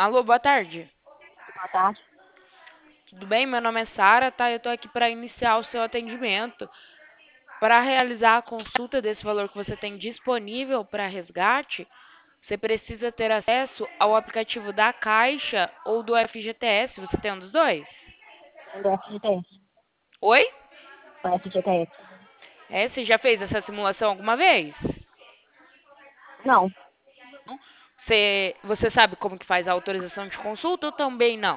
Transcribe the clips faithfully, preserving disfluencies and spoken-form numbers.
Alô, boa tarde. Boa tarde. Tudo bem? Meu nome é Sara, tá? Eu tô aqui para iniciar o seu atendimento. Para realizar a consulta desse valor que você tem disponível para resgate, você precisa ter acesso ao aplicativo da Caixa ou do F G T S. Você tem um dos dois? Do F G T S. Oi? O F G T S. É, você já fez essa simulação alguma vez? Não, Você, você sabe como que faz a autorização de consulta ou também não?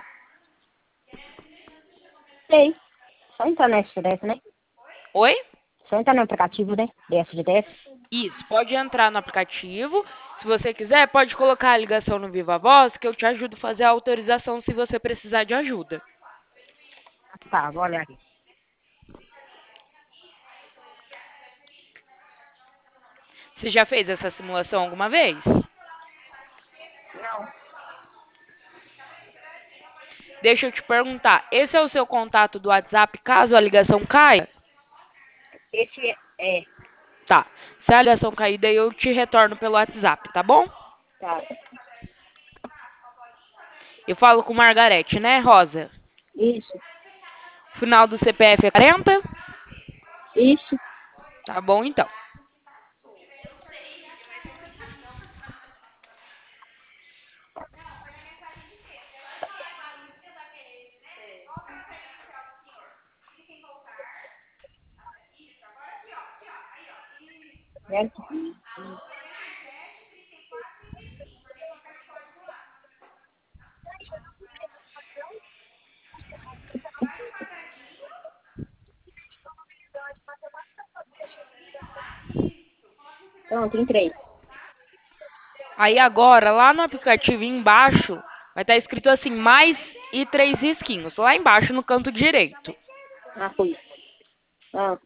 sei. Só entrar no F G T S, né? Oi? Só entrar no aplicativo, né? Do F G T S. Isso, pode entrar no aplicativo. Se você quiser, pode colocar a ligação no Viva Voz, que eu te ajudo a fazer a autorização se você precisar de ajuda. Tá, vou olhar aqui. Você já fez essa simulação alguma vez? Não. Deixa eu te perguntar, esse é o seu contato do WhatsApp caso a ligação caia? Esse é. é, Tá. Se a ligação cair, daí eu te retorno pelo WhatsApp, tá bom? Tá. Eu falo com Margarete, né, Rosa? Isso. Final do C P F é quarenta? Isso. Tá bom, então. Certo? Pronto, entrei. Aí agora, lá no aplicativo embaixo, vai estar escrito assim, mais e três risquinhos. Lá embaixo no canto direito. Ah, fui. Ah,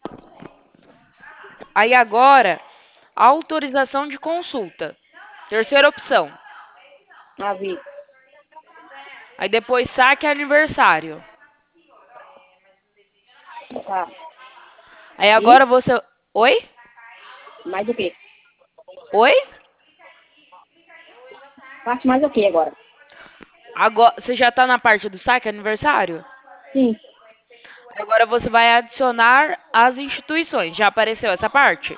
Aí agora, autorização de consulta. Terceira opção. ah, vi. Aí depois saque aniversário. Tá. Aí E? agora você. Oi? Mais o quê? Oi? Faço mais o quê agora? Agora, você já tá na parte do saque aniversário? Sim. Agora você vai adicionar as instituições. Já apareceu essa parte?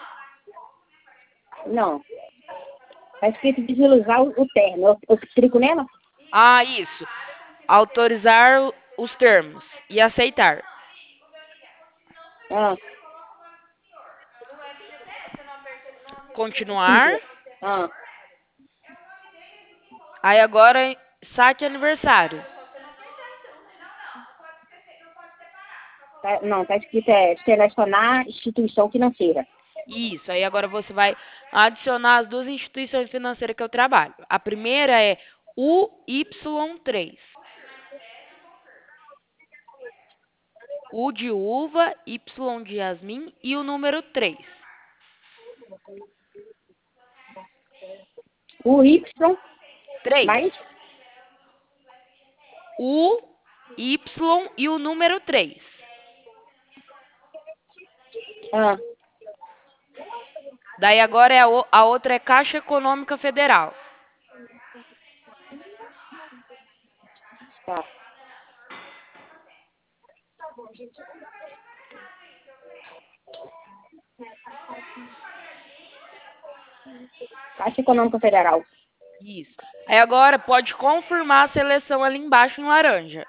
Não. Tá escrito visualizar o, o termo. Eu, eu clico nela? Ah, isso. Autorizar os termos e aceitar. Ah, Continuar. siga. Ah, Aí agora saque aniversário. tá, não, tá escrito é selecionar instituição financeira. Isso. Aí agora você vai adicionar as duas instituições financeiras que eu trabalho. A primeira é U Y três. U de uva, Y de Yasmin e o número três. O Y, três. mais? U, Y e o número três. Ah, Daí agora é a, o- a outra é Caixa Econômica Federal. tá. Caixa Econômica Federal. Isso. Aí agora pode confirmar a seleção ali embaixo em laranja.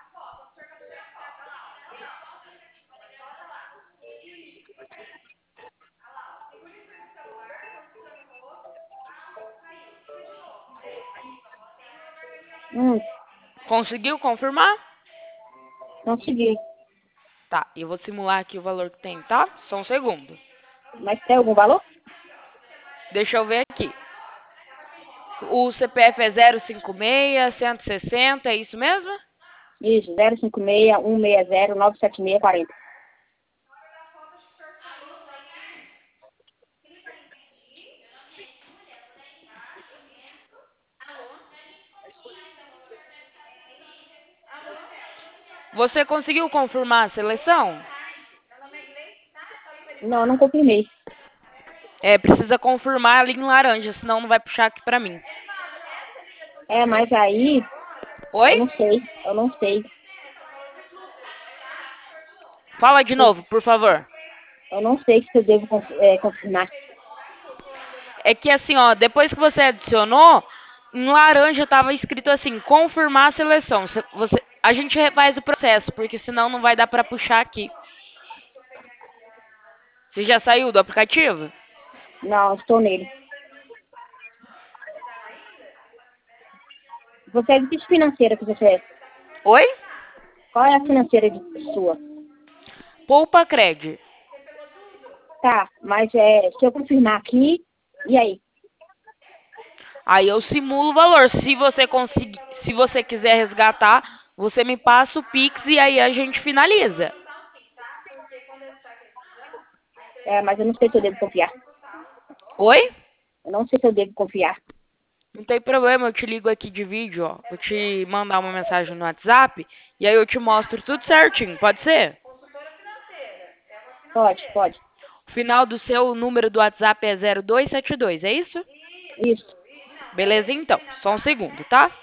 Hum, Conseguiu confirmar? consegui. Tá, eu vou simular aqui o valor que tem, tá? Só um segundo. Mas tem algum valor? Deixa eu ver aqui. O C P F é zero cinco seis, cento e sessenta, é isso mesmo? Isso, zero cinco seis, um seis zero, nove sete seis, quatro zero. Você conseguiu confirmar a seleção? Não, não confirmei. É, precisa confirmar ali em laranja, senão não vai puxar aqui pra mim. É, mas aí Oi? Eu não sei, eu não sei. Fala de novo, por favor. Eu não sei se eu devo conf- é, confirmar. É que assim, ó, depois que você adicionou, em laranja tava escrito assim, confirmar a seleção. Cê- Você, a gente refaz o processo, porque senão não vai dar pra puxar aqui. Você já saiu do aplicativo? Não, estou nele. Você é de que financeira que você é? Oi? Qual é a financeira de sua? Poupa Cred. Tá, mas é, se eu confirmar aqui, e aí? Aí eu simulo o valor. Se você conseguir, se você quiser resgatar, você me passa o Pix e aí a gente finaliza. É, mas eu não sei se eu devo confiar. Oi? Eu não sei se eu devo confiar. Não tem problema, eu te ligo aqui de vídeo, ó. Vou te mandar uma mensagem no WhatsApp e aí eu te mostro tudo certinho, pode ser? Pode, pode. O final do seu número do WhatsApp é zero dois sete dois, é isso? Isso. Beleza, então. Só um segundo, tá?